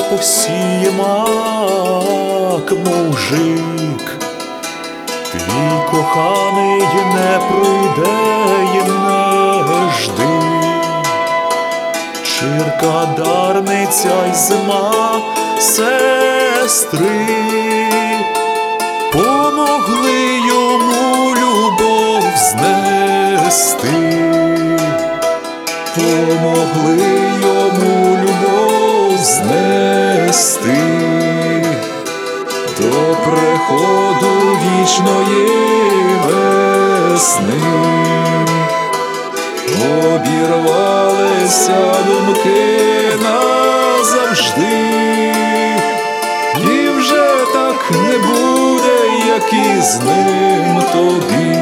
посіє мак мужик, твій коханий не прийде й не жди. Чирка, дарниця й зима сестри помогли йому любов знести, помогли йому любов знести до приходу вічної весни. Обірвалися думки назавжди, і вже так не буде, як і з ним тобі.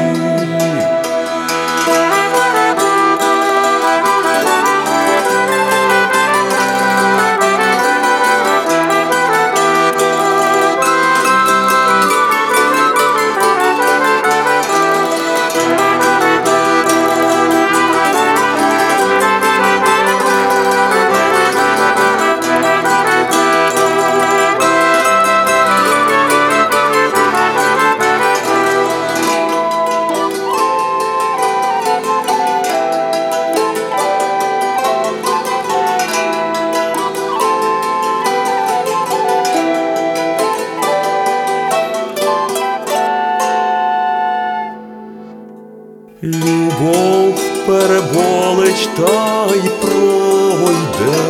Любов переболить та й пройде,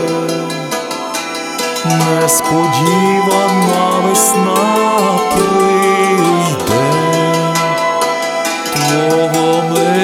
несподівана весна прийде, твого